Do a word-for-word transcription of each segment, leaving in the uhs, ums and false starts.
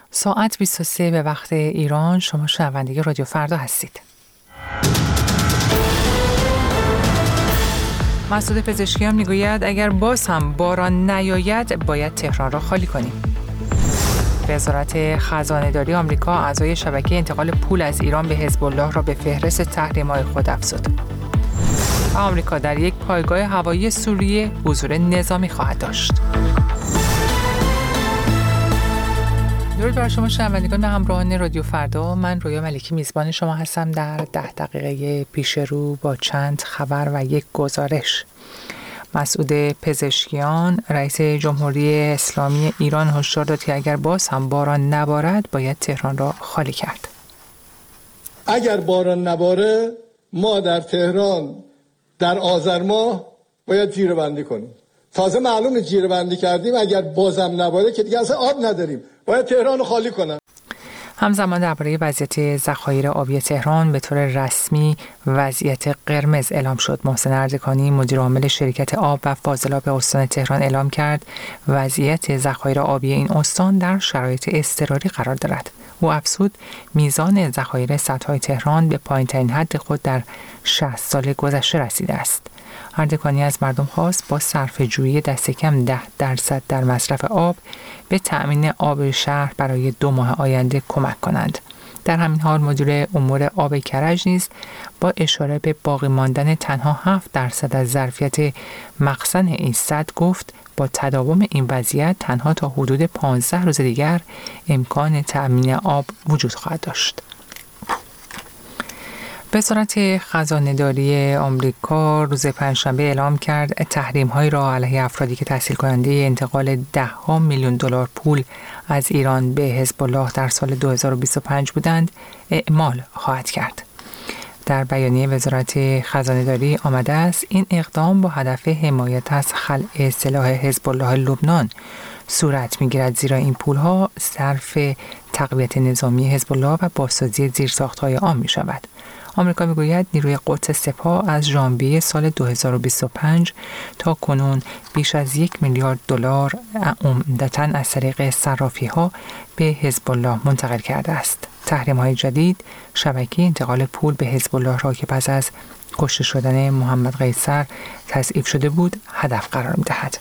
ساعت بیست و سه به وقت ایران. شما شنونده رادیو فردا هستید. مسعود پزشکیان میگوید اگر باز هم باران نیاید باید تهران را خالی کنیم. وزارت خزانه‌داری آمریکا اعضای شبکه انتقال پول از ایران به حزب الله را به فهرست تحریم‌های خود افزود. و آمریکا در یک پایگاه هوایی سوریه حضور نظامی خواهد داشت. درود بر شما شنوندگان همراهان رادیو فردا. من رویا ملکی میزبان شما هستم در ده دقیقه پیش رو با چند خبر و یک گزارش. مسعود پزشکیان رئیس جمهوری اسلامی ایران هشدار داد که اگر باز هم باران نبارد باید تهران را خالی کرد. اگر باران نباره ما در تهران در آذر ماه باید جیره بندی کنیم. تازه معلومه جیره بندی کردیم، اگر بازم نباره که دیگه اصلا آب نداریم، باید تهران رو خالی کنن. همزمان درباره وضعیت ذخایر آبی تهران به طور رسمی وضعیت قرمز اعلام شد. محسن اردکانی مدیر عامل شرکت آب و فاضلاب استان تهران اعلام کرد وضعیت ذخایر آبی این استان در شرایط اضطراری قرار دارد. او افزود میزان ذخایر سدهای تهران به پایین‌ترین حد خود در شصت سال گذشته رسیده است. اردکانی از مردم خواست با صرفه‌جویی دست کم ده درصد در مصرف آب به تأمین آب شهر برای دو ماه آینده کمک کنند. در همین حال مدیر امور آب کرج نیز با اشاره به باقی ماندن تنها هفت درصد از ظرفیت مخزن این سد گفت با تداوم این وضعیت تنها تا حدود پانزده روز دیگر امکان تأمین آب وجود خواهد داشت. وزارت خزانه‌داری آمریکا روز پنجشنبه اعلام کرد تحریم‌هایی را علیه افرادی که تسهیل کننده انتقال ده ها میلیون دلار پول از ایران به حزب الله در سال دو هزار و بیست و پنج بودند اعمال خواهد کرد. در بیانیه وزارت خزانه‌داری آمده است این اقدام با هدف حمایت از خلع سلاح حزب الله لبنان صورت می‌گیرد، زیرا این پول‌ها صرف تقویت نظامی حزب الله و بازسازی زیرساخت‌های آن می‌شود. آمریکا میگوید نیروی قدس سپاه از ژانویه سال دو هزار و بیست و پنج تا کنون بیش از یک میلیارد دلار عمدتاً از طریق صرافی‌ها به حزب الله منتقل کرده است. تحریم‌های جدید شبکه انتقال پول به حزب الله را که پس از کشته شدن محمد قیصر تضعیف شده بود هدف قرار می‌دهد.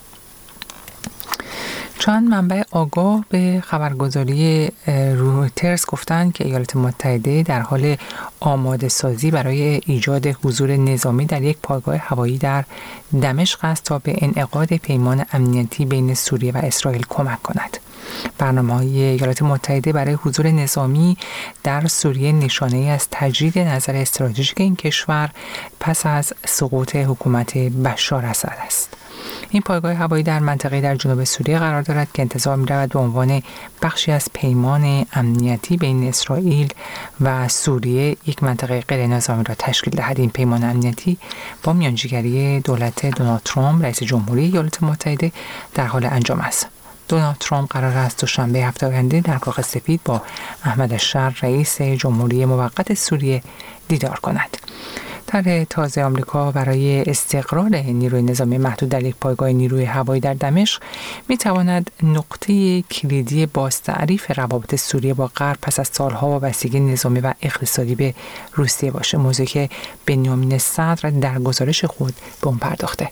چند منبع آگاه به خبرگزاری رویترز گفتند که ایالات متحده در حال آماده سازی برای ایجاد حضور نظامی در یک پایگاه هوایی در دمشق است تا به انعقاد پیمان امنیتی بین سوریه و اسرائیل کمک کند. برنامه‌های ایالات متحده برای حضور نظامی در سوریه نشانه‌ای از تجدید نظر استراتژیک این کشور پس از سقوط حکومت بشار اسد است. این پایگاه هوایی در منطقه در جنوب سوریه قرار دارد که انتظار می‌رود به عنوان بخشی از پیمان امنیتی بین اسرائیل و سوریه یک منطقه غیر نظامی را تشکیل دهد. این پیمان امنیتی با میانجیگری دولت دونالد ترامپ رئیس جمهوری ایالات متحده در حال انجام است. دونالد ترامپ قرار است دوشنبه هفته آینده در کاخ سفید با احمد الشر رئیس جمهوری موقت سوریه دیدار کند. طرح تازه آمریکا برای استقرار نیروی نظامی محدود در یک پایگاه نیروی هوایی در دمشق می تواند نقطه کلیدی بازتعریف روابط سوریه با غرب پس از سالها وابستگی نظامی و اقتصادی به روسیه باشه، موضوعی که بنیامین صدر در گزارش خود به اون پرداخته.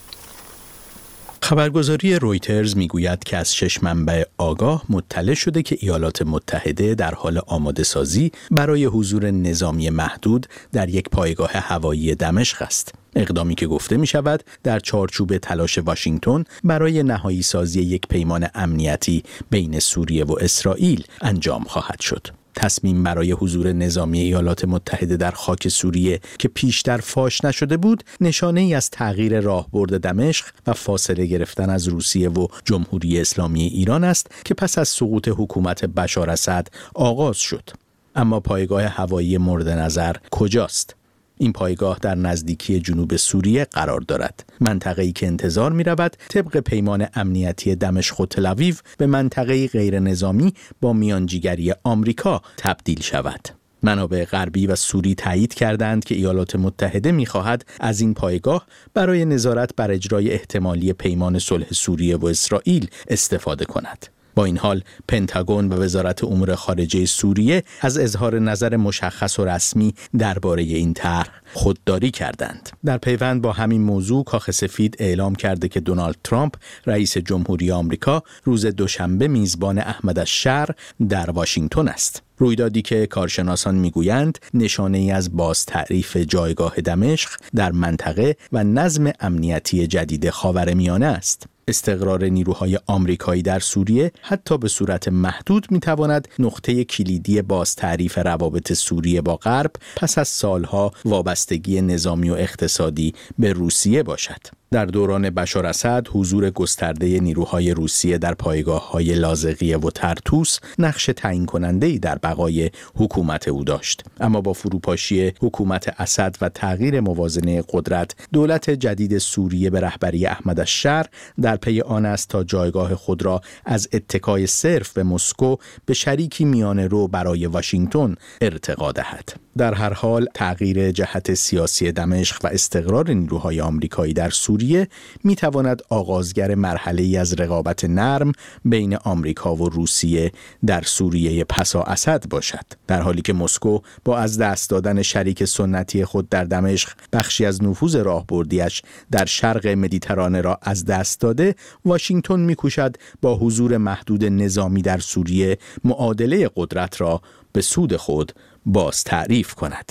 خبرگزاری رویترز میگوید که از شش منبع آگاه مطلع شده که ایالات متحده در حال آماده سازی برای حضور نظامی محدود در یک پایگاه هوایی دمشق است. اقدامی که گفته می شود در چارچوب تلاش واشنگتن برای نهایی سازی یک پیمان امنیتی بین سوریه و اسرائیل انجام خواهد شد. تصمیم برای حضور نظامی ایالات متحده در خاک سوریه که پیشتر فاش نشده بود، نشانه ای از تغییر راهبرد دمشق و فاصله گرفتن از روسیه و جمهوری اسلامی ایران است که پس از سقوط حکومت بشار اسد آغاز شد. اما پایگاه هوایی مورد نظر کجاست؟ این پایگاه در نزدیکی جنوب سوریه قرار دارد. منطقه‌ای که انتظار می‌رود طبق پیمان امنیتی دمشق و تل‌آویو به منطقه‌ای غیر نظامی با میانجیگری آمریکا تبدیل شود. منابع غربی و سوری تایید کردند که ایالات متحده می‌خواهد از این پایگاه برای نظارت بر اجرای احتمالی پیمان صلح سوریه و اسرائیل استفاده کند. با این حال پنتاگون و وزارت امور خارجه سوریه از اظهار نظر مشخص و رسمی درباره این طرح خودداری کردند. در پیوند با همین موضوع کاخ سفید اعلام کرده که دونالد ترامپ رئیس جمهوری آمریکا روز دوشنبه میزبان احمد الشر در واشنگتن است. رویدادی که کارشناسان میگویند نشانه ای از باز تعریف جایگاه دمشق در منطقه و نظم امنیتی جدید خاورمیانه است. استقرار نیروهای آمریکایی در سوریه حتی به صورت محدود میتواند نقطه کلیدی باز تعریف روابط سوریه با غرب پس از سالها وابستگی نظامی و اقتصادی به روسیه باشد. در دوران بشار اسد حضور گسترده نیروهای روسیه در پایگاه‌های لاذقیه و طرطوس نقش تعیین کننده‌ای در بقای حکومت او داشت. اما با فروپاشی حکومت اسد و تغییر موازنه قدرت، دولت جدید سوریه به رهبری احمد الشر در پی آن است تا جایگاه خود را از اتکای صرف به مسکو به شریکی میانه رو برای واشنگتن ارتقا دهد. در هر حال تغییر جهت سیاسی دمشق و استقرار نیروهای آمریکایی در سوریه میتواند آغازگر مرحله‌ای از رقابت نرم بین آمریکا و روسیه در سوریه پسا اسد باشد. در حالی که مسکو با از دست دادن شریک سنتی خود در دمشق بخشی از نفوذ راهبردیش در شرق مدیترانه را از دست داده، واشنگتن میکوشد با حضور محدود نظامی در سوریه معادله قدرت را به سود خود باز تعریف کند.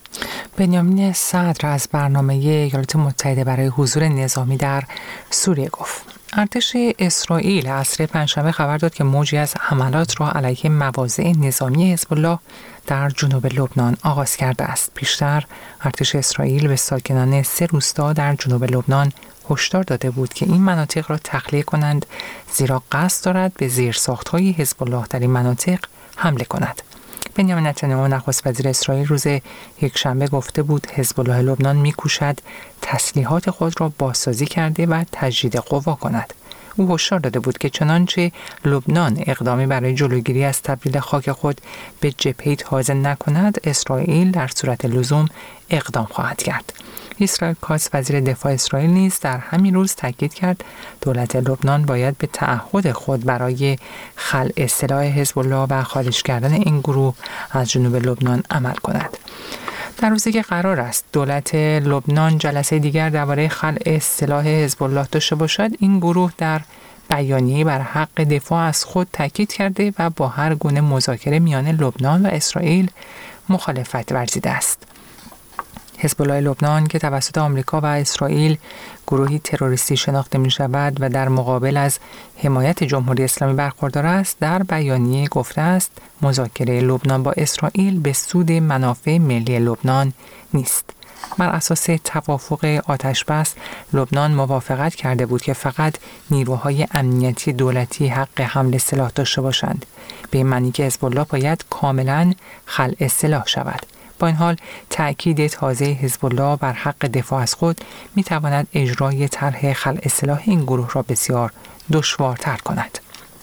بنیامین صدر از برنامه ایالات متحده برای حضور نظامی در سوریه گفت. ارتش اسرائیل عصر پنجشنبه خبر داد که موجی از حملات را علیه مواضع نظامی حزب الله در جنوب لبنان آغاز کرده است. پیشتر ارتش اسرائیل به ساکنان سه روستا در جنوب لبنان هشدار داده بود که این مناطق را تخلیه کنند، زیرا قصد دارد به زیرساخت‌های حزب الله در این مناطق حمله کند. بنیامین نتانیاهو نخست وزیر اسرائیل روز یکشنبه گفته بود حزب الله لبنان می‌کوشد تسلیحات خود را بازسازی کرده و تجدید قوا کند. او هشدار داده بود که چنانچه لبنان اقدامی برای جلوگیری از تبدیل خاک خود به جبهه‌ای تازه نکند، اسرائیل در صورت لزوم اقدام خواهد کرد. اسرائیل کاتس وزیر دفاع اسرائیل نیز در همین روز تاکید کرد دولت لبنان باید به تعهد خود برای خلع سلاح حزب الله و خارج کردن این گروه از جنوب لبنان عمل کند. در روزی که قرار است دولت لبنان جلسه دیگر درباره خلع سلاح حزب الله داشته باشد، این گروه در بیانیه‌ای بر حق دفاع از خود تاکید کرده و با هر گونه مذاکره میان لبنان و اسرائیل مخالفت ورزیده است. حزب الله لبنان که توسط آمریکا و اسرائیل گروهی تروریستی شناخته می شود و در مقابل از حمایت جمهوری اسلامی برخوردار است، در بیانیه گفته است مذاکره لبنان با اسرائیل به سود منافع ملی لبنان نیست. بر اساس توافق آتشبس، لبنان موافقت کرده بود که فقط نیروهای امنیتی دولتی حق حمل سلاح داشته باشند، به این معنی که حزب الله باید کاملا خلع سلاح شود. با این حال تأکید تازه حزب الله بر حق دفاع از خود می تواند اجرای طرح خلع سلاح این گروه را بسیار دشوارتر کند.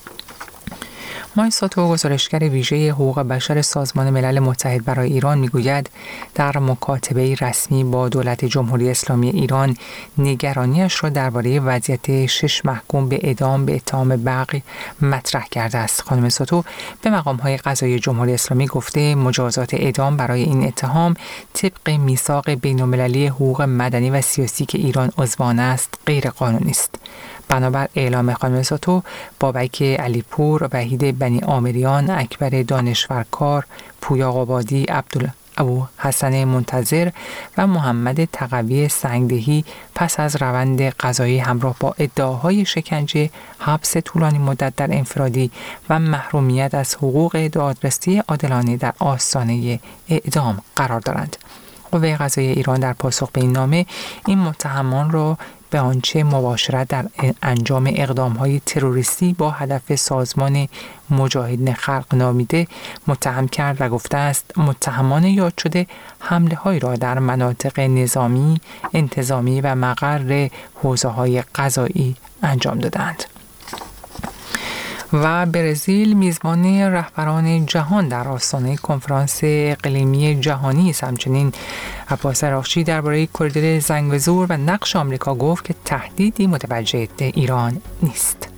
مای ساتو، گزارشگر ویژه حقوق بشر سازمان ملل متحد برای ایران، میگوید در مکاتبه رسمی با دولت جمهوری اسلامی ایران نگرانیش را درباره وضعیت شش محکوم به اعدام به اتهام بغی مطرح کرده است. خانم ساتو به مقام‌های قضایی جمهوری اسلامی گفته مجازات اعدام برای این اتهام طبق میثاق بین‌المللی حقوق مدنی و سیاسی که ایران عضو آن است غیر قانونی است. بنابر اعلام خانم ساتو، بابک علیپور، وحید بنی آمریان، اکبر دانشورکار، پویا قبادی، عبدالابو حسن منتظر و محمد تقوی سنگدهی پس از روند قضایی همراه با ادعاهای شکنجه، حبس طولانی مدت در انفرادی و محرومیت از حقوق دادرسی عادلانه در آستانه اعدام قرار دارند. قوه قضاییه ایران در پاسخ به این نامه این متهمان را به آنچه مباشرت در انجام اقدام‌های تروریستی با هدف سازمان مجاهدین خلق نامیده متهم کرد و گفته است متهمان یاد شده حمله‌هایی را در مناطق نظامی، انتظامی و مقر حوزه‌های قضایی انجام دادند. و برزیل میزبان رهبران جهان در آستانه کنفرانس اقلیمی جهانی است. همچنین عباس عراقچی درباره کریدور زنگزور و نقش آمریکا گفت که تهدیدی متوجه ایران نیست.